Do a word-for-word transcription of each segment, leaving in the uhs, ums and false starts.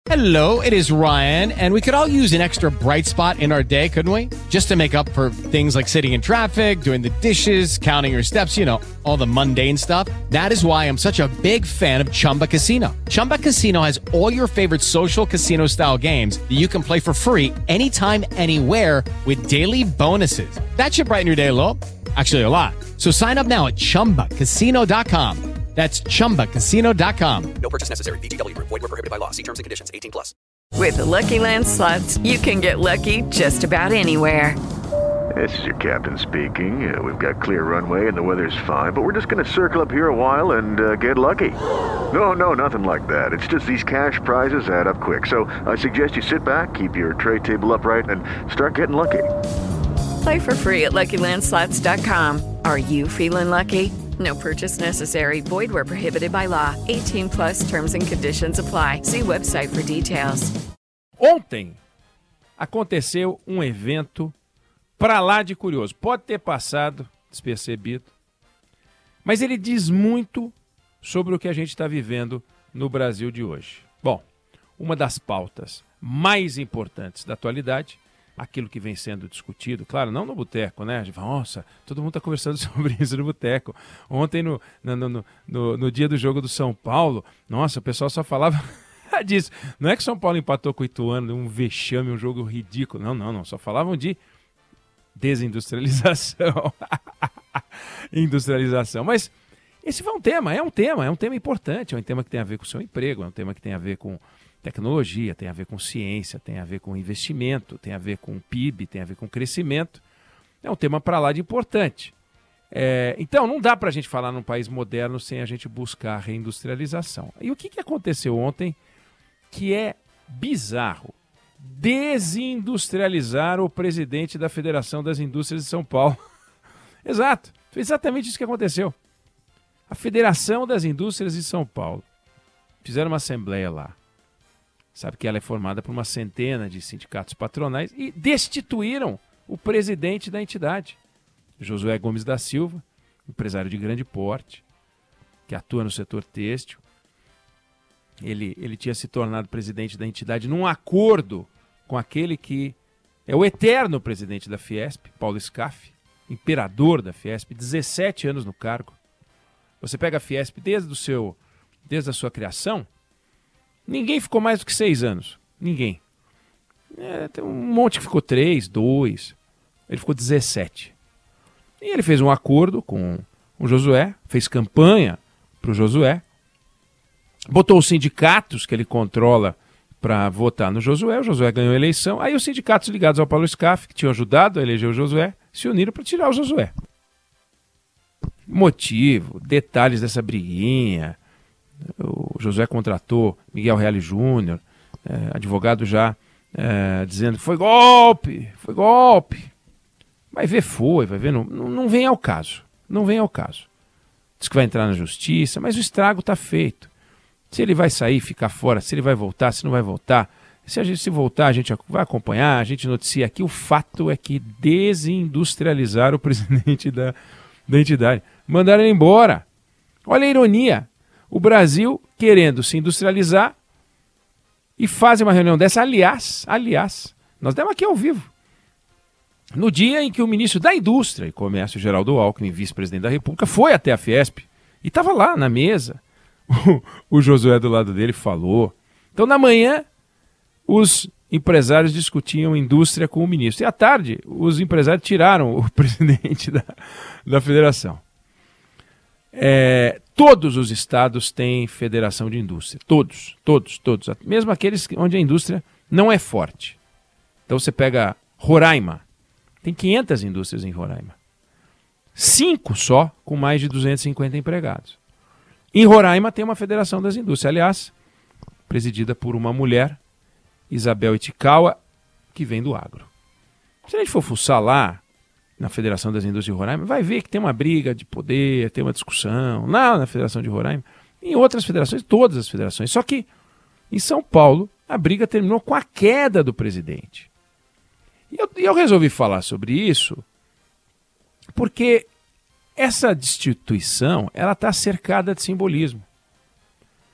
Hello, it is Ryan, and we could all use an extra bright spot in our day, couldn't we? Just to make up for things like sitting in traffic, doing the dishes, counting your steps, you know, all the mundane stuff. That is why I'm such a big fan of Chumba Casino. Chumba Casino has all your favorite social casino-style games that you can play for free anytime, anywhere with daily bonuses. That should brighten your day a little. Actually, a lot. So sign up now at chumba casino dot com. That's chumba casino dot com. No purchase necessary. V G W Group. Void where prohibited by law. See terms and conditions. eighteen plus. With the Lucky Land Slots, you can get lucky just about anywhere. This is your captain speaking. Uh, we've got clear runway and the weather's fine, but we're just going to circle up here a while and uh, get lucky. No, no, nothing like that. It's just these cash prizes add up quick. So I suggest you sit back, keep your tray table upright, and start getting lucky. Play for free at lucky land slots dot com. Are you feeling lucky? No purchase necessary. Void where prohibited by law. eighteen plus terms and conditions apply. See website for details. Ontem aconteceu um evento pra lá de curioso. Pode ter passado despercebido, mas ele diz muito sobre o que a gente está vivendo no Brasil de hoje. Bom, uma das pautas mais importantes da atualidade, aquilo que vem sendo discutido, claro, não no boteco, né? A gente fala, nossa, todo mundo está conversando sobre isso no boteco. Ontem, no, no, no, no, no dia do jogo do São Paulo, nossa, o pessoal só falava disso. Não é que São Paulo empatou com o Ituano, um vexame, um jogo ridículo. Não, não, não. Só falavam de desindustrialização. Industrialização. Mas esse foi um tema, é um tema, é um tema importante, é um tema que tem a ver com o seu emprego, é um tema que tem a ver com tecnologia, tem a ver com ciência, tem a ver com investimento, tem a ver com P I B, tem a ver com crescimento. É um tema para lá de importante. É, então, não dá para a gente falar num país moderno sem a gente buscar a reindustrialização. E o que, que aconteceu ontem que é bizarro? Desindustrializar o presidente da Federação das Indústrias de São Paulo. Exato, foi exatamente isso que aconteceu. A Federação das Indústrias de São Paulo fizeram uma assembleia lá. Sabe que ela é formada por uma centena de sindicatos patronais e destituíram o presidente da entidade, Josué Gomes da Silva, empresário de grande porte, que atua no setor têxtil. Ele, ele tinha se tornado presidente da entidade num acordo com aquele que é o eterno presidente da Fiesp, Paulo Scaff, imperador da Fiesp, dezessete anos no cargo. Você pega a Fiesp desde, o seu, desde a sua criação, ninguém ficou mais do que seis anos. Ninguém. É, tem um monte que ficou três, dois. Ele ficou dezessete. E ele fez um acordo com o Josué, fez campanha para o Josué, botou os sindicatos que ele controla para votar no Josué. O Josué ganhou a eleição. Aí os sindicatos ligados ao Paulo Scaff, que tinham ajudado a eleger o Josué, se uniram para tirar o Josué. Motivo, detalhes dessa briguinha. O Josué contratou Miguel Reale Júnior, eh, advogado já eh, dizendo que foi golpe, foi golpe. Vai ver, foi, vai ver, não, não, não vem ao caso, não vem ao caso. Diz que vai entrar na justiça, mas o estrago está feito. Se ele vai sair, ficar fora, se ele vai voltar, se não vai voltar, se a gente se voltar, a gente vai acompanhar, a gente noticia aqui. O fato é que desindustrializaram o presidente da, da entidade. Mandaram ele embora. Olha a ironia. O Brasil querendo se industrializar e fazem uma reunião dessa. Aliás, aliás, nós demos aqui ao vivo. No dia em que o ministro da Indústria e Comércio, Geraldo Alckmin, vice-presidente da República, foi até a Fiesp e estava lá na mesa. O, o Josué do lado dele falou. Então, na manhã, os empresários discutiam indústria com o ministro. E à tarde, os empresários tiraram o presidente da, da federação. É, todos os estados têm federação de indústria. Todos, todos, todos. Mesmo aqueles onde a indústria não é forte. Então você pega Roraima. Tem quinhentas indústrias em Roraima. Cinco só com mais de duzentos e cinquenta empregados. Em Roraima tem uma federação das indústrias. Aliás, presidida por uma mulher, Isabel Itikawa, que vem do agro. Se a gente for fuçar lá, na Federação das Indústrias de Roraima, vai ver que tem uma briga de poder, tem uma discussão, lá na Federação de Roraima, em outras federações, todas as federações. Só que em São Paulo, a briga terminou com a queda do presidente. E eu, eu resolvi falar sobre isso porque essa destituição ela está cercada de simbolismo.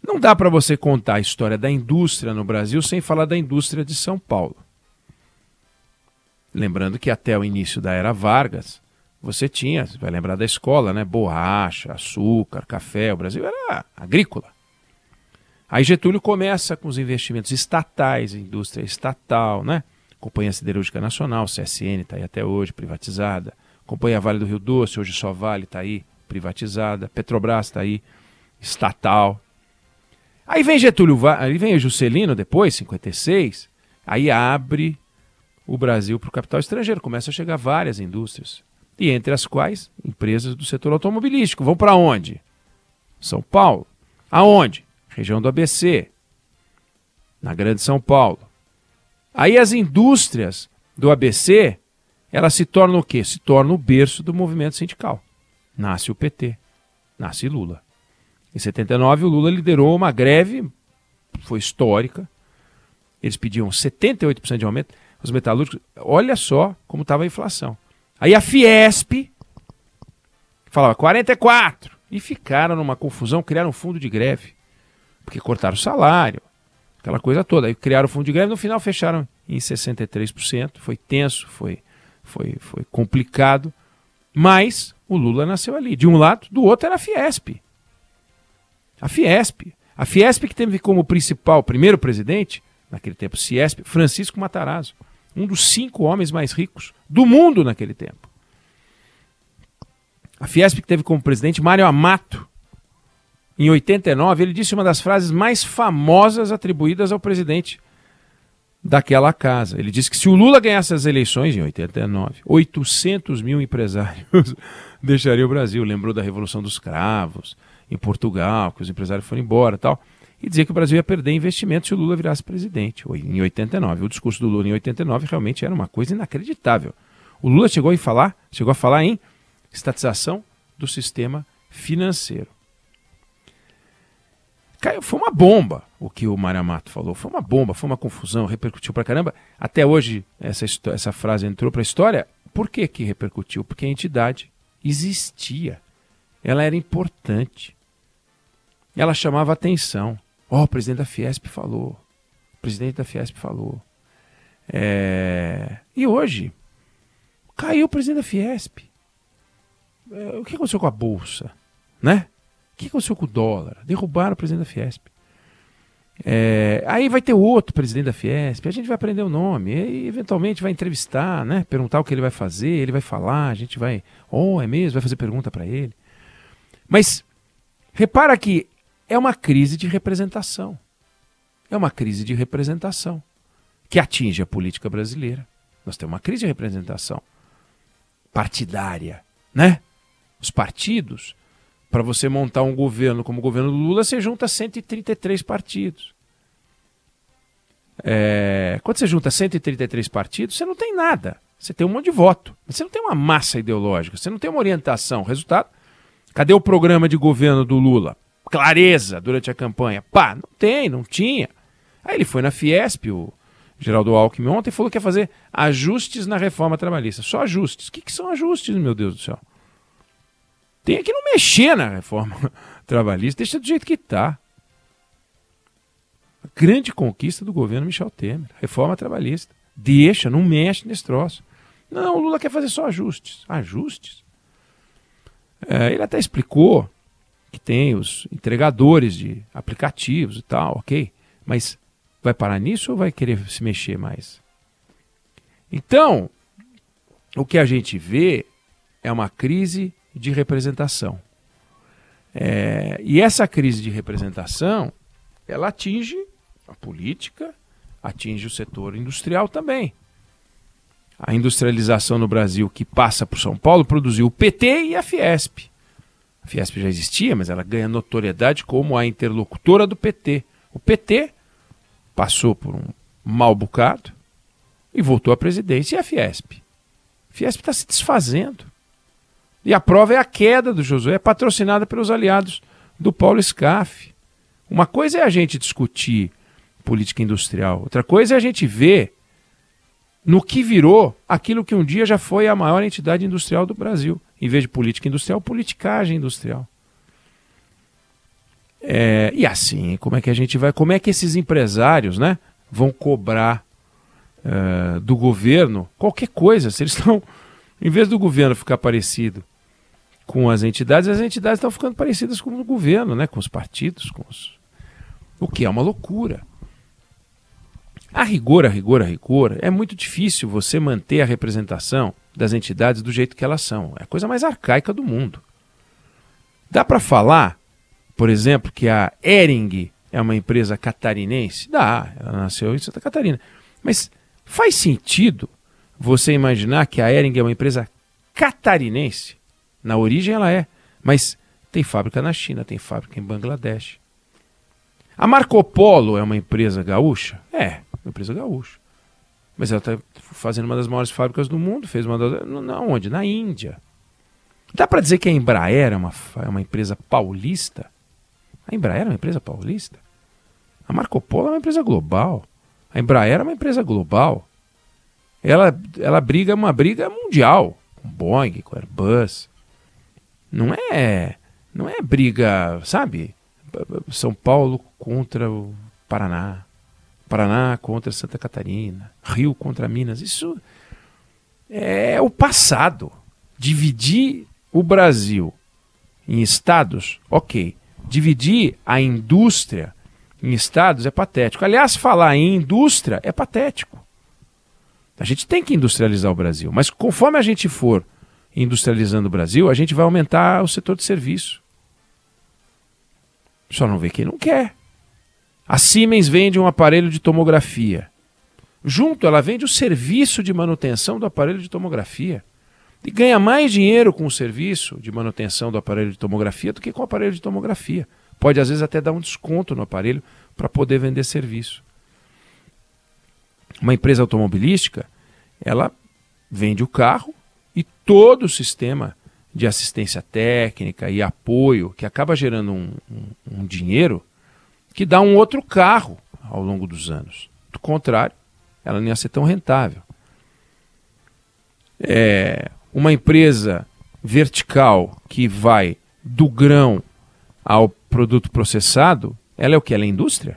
Não dá para você contar a história da indústria no Brasil sem falar da indústria de São Paulo. Lembrando que até o início da era Vargas, você tinha, você vai lembrar da escola, né? Borracha, açúcar, café, o Brasil era agrícola. Aí Getúlio começa com os investimentos estatais, indústria estatal, né? Companhia Siderúrgica Nacional, C S N, está aí até hoje, privatizada. Companhia Vale do Rio Doce, hoje só Vale, está aí, privatizada. Petrobras está aí, estatal. Aí vem Getúlio, aí vem Juscelino depois, cinquenta e seis, aí abre o Brasil para o capital estrangeiro, começa a chegar várias indústrias, e entre as quais empresas do setor automobilístico. Vão para onde? São Paulo. Aonde? Região do A B C, na Grande São Paulo. Aí as indústrias do A B C, elas se tornam o quê? Se tornam o berço do movimento sindical. Nasce o P T, nasce Lula. Em setenta e nove, o Lula liderou uma greve, foi histórica. Eles pediam setenta e oito por cento de aumento. Os metalúrgicos, olha só como estava a inflação. Aí a Fiesp falava quarenta e quatro. E ficaram numa confusão, criaram um fundo de greve. Porque cortaram o salário, aquela coisa toda. Aí criaram o fundo de greve, no final fecharam em sessenta e três por cento. Foi tenso, foi, foi, foi complicado. Mas o Lula nasceu ali. De um lado, do outro era a Fiesp. A Fiesp. A Fiesp que teve como principal, primeiro presidente, naquele tempo, Ciesp, Francisco Matarazzo. Um dos cinco homens mais ricos do mundo naquele tempo. A Fiesp que teve como presidente Mário Amato. Em oitenta e nove, ele disse uma das frases mais famosas atribuídas ao presidente daquela casa. Ele disse que se o Lula ganhasse as eleições, em oitenta e nove, oitocentos mil empresários deixariam o Brasil. Lembrou da Revolução dos Cravos, em Portugal, que os empresários foram embora e tal. E dizia que o Brasil ia perder investimento se o Lula virasse presidente, em oitenta e nove. O discurso do Lula em oitenta e nove realmente era uma coisa inacreditável. O Lula chegou a falar, chegou a falar em estatização do sistema financeiro. Caiu, foi uma bomba o que o Mário Amato falou. Foi uma bomba, foi uma confusão, repercutiu pra caramba. Até hoje essa, essa frase entrou pra história. Por que que repercutiu? Porque a entidade existia. Ela era importante. Ela chamava atenção. Ó, oh, o presidente da Fiesp falou. O presidente da Fiesp falou. É... E hoje, caiu o presidente da Fiesp. É, o que aconteceu com a Bolsa? Né? O que aconteceu com o dólar? Derrubaram o presidente da Fiesp. É... Aí vai ter outro presidente da Fiesp. A gente vai aprender o nome. E eventualmente vai entrevistar, né? Perguntar o que ele vai fazer. Ele vai falar. A gente vai... Oh, é mesmo? Vai fazer pergunta para ele. Mas repara que é uma crise de representação. É uma crise de representação que atinge a política brasileira. Nós temos uma crise de representação partidária, né? Os partidos, para você montar um governo como o governo do Lula, você junta cento e trinta e três partidos. É... Quando você junta cento e trinta e três partidos, você não tem nada. Você tem um monte de voto. Mas você não tem uma massa ideológica, você não tem uma orientação. Resultado, cadê o programa de governo do Lula? Clareza durante a campanha. Pá, não tem, não tinha. Aí ele foi na Fiesp, o Geraldo Alckmin ontem, falou que ia fazer ajustes na reforma trabalhista. Só ajustes. O que, que são ajustes, meu Deus do céu? Tem que não mexer na reforma trabalhista, deixa do jeito que está. A grande conquista do governo Michel Temer, reforma trabalhista. Deixa, não mexe nesse troço. Não, o Lula quer fazer só ajustes. Ajustes? É, ele até explicou que tem os entregadores de aplicativos e tal, ok. Mas vai parar nisso ou vai querer se mexer mais? Então, o que a gente vê é uma crise de representação. É, e essa crise de representação, ela atinge a política, atinge o setor industrial também. A industrialização no Brasil que passa por São Paulo produziu o P T e a Fiesp. A Fiesp já existia, mas ela ganha notoriedade como a interlocutora do P T. O P T passou por um mau bocado e voltou à presidência. E a Fiesp? A Fiesp está se desfazendo. E a prova é a queda do Josué, patrocinada pelos aliados do Paulo Scaff. Uma coisa é a gente discutir política industrial, outra coisa é a gente ver no que virou aquilo que um dia já foi a maior entidade industrial do Brasil. Em vez de política industrial, politicagem industrial. É, e assim, como é que a gente vai, como é que esses empresários, né, vão cobrar uh, do governo qualquer coisa? Se eles estão, em vez do governo ficar parecido com as entidades, as entidades estão ficando parecidas com o governo, né, com os partidos, com os... o que é uma loucura. A rigor, a rigor, a rigor, é muito difícil você manter a representação das entidades do jeito que elas são. É a coisa mais arcaica do mundo. Dá para falar, por exemplo, que a Hering é uma empresa catarinense? Dá, ela nasceu em Santa Catarina. Mas faz sentido você imaginar que a Hering é uma empresa catarinense? Na origem ela é, mas tem fábrica na China, tem fábrica em Bangladesh. A Marco Polo é uma empresa gaúcha? É, uma empresa gaúcha. Mas ela está fazendo uma das maiores fábricas do mundo, fez uma das... Na onde? Na Índia. Dá para dizer que a Embraer é uma, é uma empresa paulista? A Embraer é uma empresa paulista? A Marco Polo é uma empresa global. A Embraer é uma empresa global. Ela, ela briga uma briga mundial com Boeing, com Airbus. Não é, não é briga, sabe? São Paulo contra o Paraná. Paraná contra Santa Catarina. Rio contra Minas. Isso é o passado. Dividir o Brasil em estados, ok. Dividir a indústria em estados é patético. Aliás, falar em indústria é patético. A gente tem que industrializar o Brasil, mas conforme a gente for industrializando o Brasil, a gente vai aumentar o setor de serviço. Só não vê quem não quer. A Siemens vende um aparelho de tomografia. Junto, ela vende o serviço de manutenção do aparelho de tomografia. E ganha mais dinheiro com o serviço de manutenção do aparelho de tomografia do que com o aparelho de tomografia. Pode, às vezes, até dar um desconto no aparelho para poder vender serviço. Uma empresa automobilística, ela vende o carro e todo o sistema de assistência técnica e apoio, que acaba gerando um, um, um dinheiro que dá um outro carro ao longo dos anos. Do contrário, ela não ia ser tão rentável. É, uma empresa vertical que vai do grão ao produto processado, ela é o que? Ela é indústria?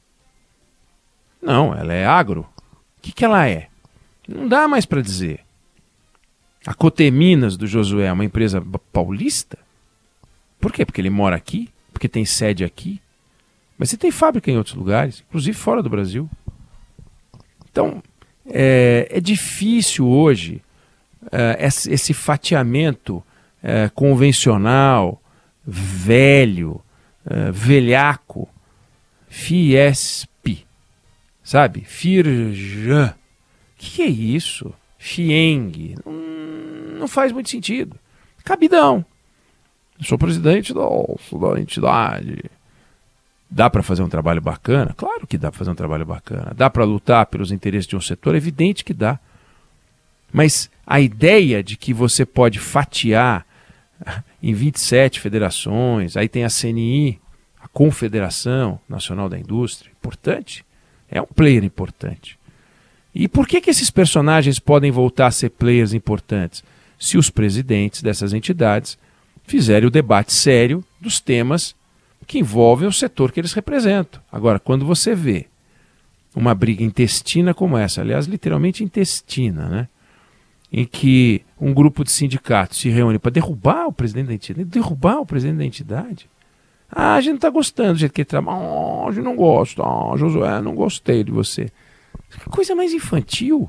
Não, ela é agro. O que, que ela é? Não dá mais para dizer. A Coteminas do Josué é uma empresa paulista? Por quê? Porque ele mora aqui? Porque tem sede aqui? Mas você tem fábrica em outros lugares, inclusive fora do Brasil. Então, é, é difícil hoje é, esse, esse fatiamento é, convencional, velho, é, velhaco, Fiesp, sabe? Firjan. O que, que é isso? Fieng. Não, não faz muito sentido. Cabidão. Eu sou presidente da, da entidade. Dá para fazer um trabalho bacana? Claro que dá para fazer um trabalho bacana. Dá para lutar pelos interesses de um setor? É evidente que dá. Mas a ideia de que você pode fatiar em vinte e sete federações, aí tem a C N I, a Confederação Nacional da Indústria, importante, é um player importante. E por que, que esses personagens podem voltar a ser players importantes? Se os presidentes dessas entidades fizerem o debate sério dos temas que envolvem o setor que eles representam. Agora, quando você vê uma briga intestina como essa, aliás, literalmente intestina, né? Em que um grupo de sindicatos se reúne para derrubar o presidente da entidade, derrubar o presidente da entidade. Ah, a gente não está gostando do jeito que ele trabalha. Ah, a gente não gosta. Ah, Josué, não gostei de você. Que coisa mais infantil.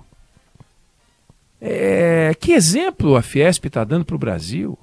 É, que exemplo a Fiesp está dando para o Brasil?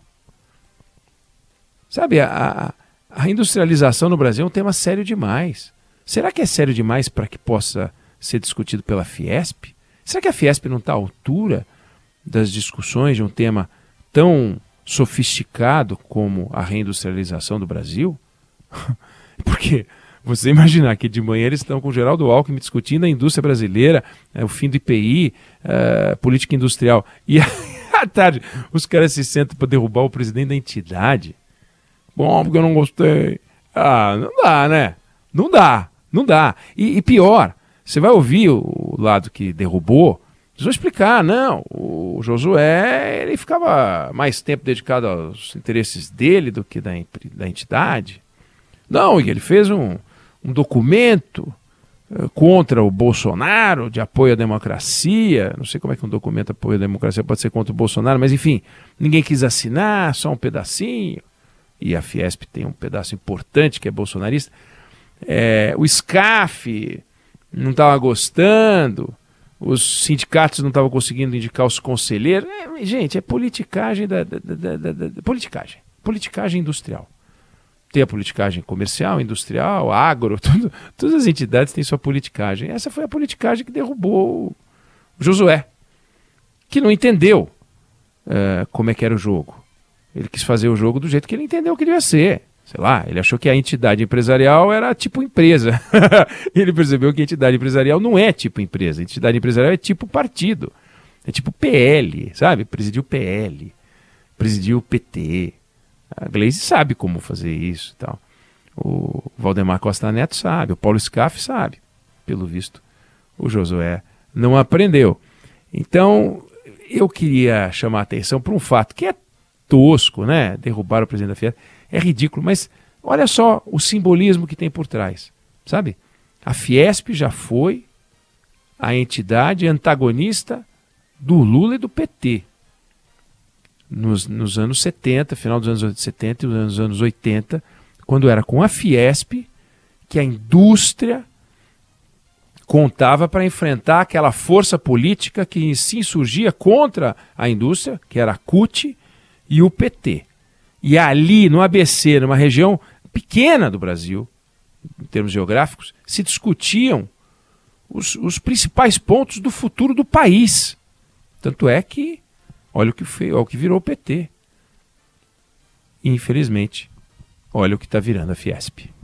Sabe, a, a industrialização no Brasil é um tema sério demais. Será que é sério demais para que possa ser discutido pela Fiesp? Será que a Fiesp não está à altura das discussões de um tema tão sofisticado como a reindustrialização do Brasil? Porque você imaginar que de manhã eles estão com o Geraldo Alckmin discutindo a indústria brasileira, é, o fim do I P I, é, política industrial, e à tarde os caras se sentam para derrubar o presidente da entidade. Bom, porque eu não gostei. Ah, não dá, né? Não dá, não dá. E, e pior, você vai ouvir o lado que derrubou, eles vão explicar, não, o Josué ele ficava mais tempo dedicado aos interesses dele do que da, da entidade. Não, e ele fez um, um documento uh, contra o Bolsonaro, de apoio à democracia. Não sei como é que um documento de apoio à democracia pode ser contra o Bolsonaro, mas enfim, ninguém quis assinar, só um pedacinho. E a Fiesp tem um pedaço importante que é bolsonarista. É, o SCAF não estava gostando, os sindicatos não estavam conseguindo indicar os conselheiros. É, gente, é politicagem da, da, da, da, da politicagem, politicagem industrial. Tem a politicagem comercial, industrial, agro, tudo, todas as entidades têm sua politicagem. Essa foi a politicagem que derrubou o Josué, que não entendeu uh, como é que era o jogo. Ele quis fazer o jogo do jeito que ele entendeu que devia ser. Sei lá, ele achou que a entidade empresarial era tipo empresa. Ele percebeu que a entidade empresarial não é tipo empresa. A entidade empresarial é tipo partido. É tipo P L, sabe? Presidiu P L, presidiu P T. A Gleisi sabe como fazer isso e tal. O Valdemar Costa Neto sabe, o Paulo Scaff sabe. Pelo visto, o Josué não aprendeu. Então, eu queria chamar a atenção para um fato que é tosco, né? Derrubar o presidente da Fiesp. É ridículo, mas olha só o simbolismo que tem por trás, sabe? A Fiesp já foi a entidade antagonista do Lula e do P T. Nos, nos anos setenta, final dos anos setenta e nos anos oitenta, quando era com a Fiesp que a indústria contava para enfrentar aquela força política que se insurgia contra a indústria, que era a C U T e o P T. E ali, no A B C, numa região pequena do Brasil, em termos geográficos, se discutiam os, os principais pontos do futuro do país. Tanto é que, olha o que, foi, olha o que virou o P T. E, infelizmente, olha o que está virando a Fiesp.